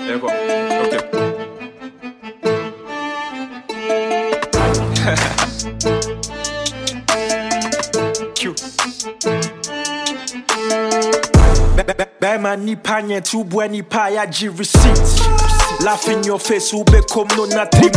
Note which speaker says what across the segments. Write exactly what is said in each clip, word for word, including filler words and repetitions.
Speaker 1: There you go. Okay. Cute. Bema ni panye tu bweni pa ya ji receipts. Laugh in your face, ube come no nothing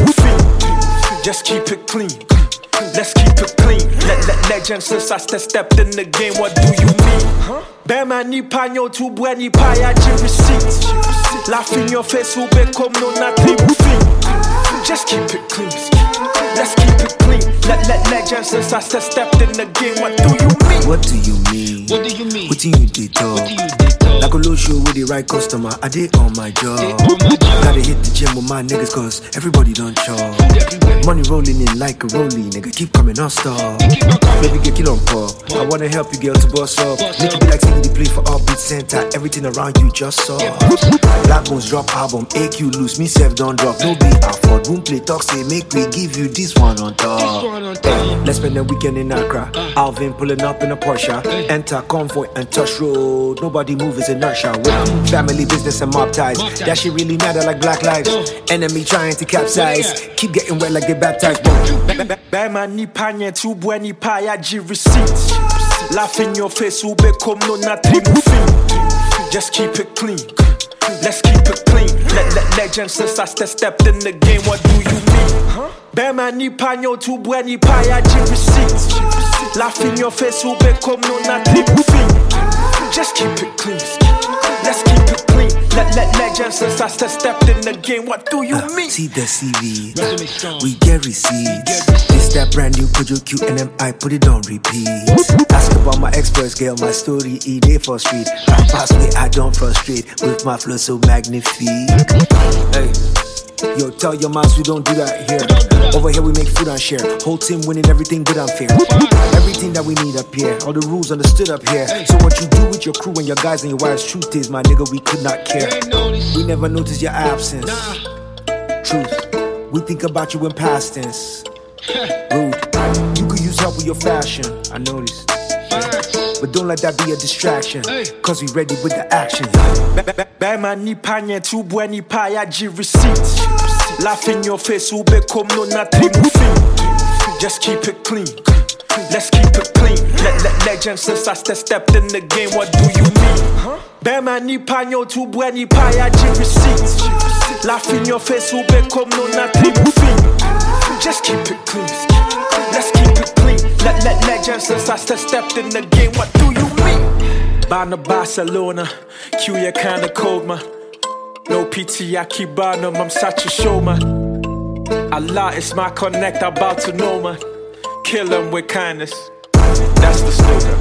Speaker 1: fin. Just keep it clean. Let's keep it clean. Let, let legends since I stepped in the game. What do you mean? Bema ni panyo tu bweni pa ya ji receipts. Laugh in your face, ube come no nothing fin. Just keep it clean. Let's keep it clean. Let, let legends since I stepped in the game. What do you mean?
Speaker 2: What do you mean?
Speaker 3: What do you mean?
Speaker 2: What do you did talk?
Speaker 3: What do you did talk?
Speaker 2: Like a low show with the right customer, I did on my job.
Speaker 3: On my job.
Speaker 2: Gotta hit the gym with my niggas cause everybody don't chop. Money rolling in like a rollie, nigga keep coming on stop. Baby get kill on pop. I wanna help you girl to boss up. Make it be like singing the play for Upbeat Center. Everything around you just saw. Black Bones drop album, A Q loose, me self don't drop. No be afford, boom play talk say make we give you this one on top. Hey, let's spend the weekend in Accra. Alvin pulling up in a Porsche. Enter convoy and touch road. Nobody move is inertia. With family business and mob ties. That shit really matter like black lives. Enemy trying to capsize. Keep getting wet like they baptized.
Speaker 1: Bema ni panye tu bweni pa ya ji receipts. Laugh in your face, ube come no nothing fin. Just keep it clean. Let's keep it clean. Let, let legends since I stepped in the game. What do you mean? Bema ni panyo tu bweni pa ya ji receipts. Laugh in your face, ube come no nothing fin. Just keep it clean. Let's keep it clean. Let, let legends since I stepped in the game. What do you mean?
Speaker 2: See the C V, we get receipts. This that brand new Kojo Q N M I put it on repeat. Ask about my experts, girl, my story E day for street. I pass me, I don't frustrate with my flow so magnifique. Hey. Yo, tell your moms we don't do that here. Over here we make food and share. Whole team winning everything good and fair. Everything that we need up here. All the rules understood up here. So what you do with your crew and your guys and your wives, truth is, my nigga, we could not care. We never notice your absence. Truth, we think about you in past tense. Rude, you could use help with your fashion, I noticed. But don't let that be a distraction, cause we ready with the action.
Speaker 1: Bema ni panye tu bweni pa ya ji receipts. Laugh in your face, ube come no nothing fin. Just keep it clean. Let's keep it clean. Let, let legends since I stepped in the game. What do you mean? Bema ni panyo tu bweni pa ya ji receipts. Laugh in your face, ube come no nothing fin. Just keep it clean. Let's keep it clean. Let, let legends since I stepped in the game. What do you mean? Bana Barcelona, Q ya kinda cold man. No P T, I keep buying them, I'm such a showman. Allah is my connect, I'm about to know man. Kill them with kindness, that's the slogan.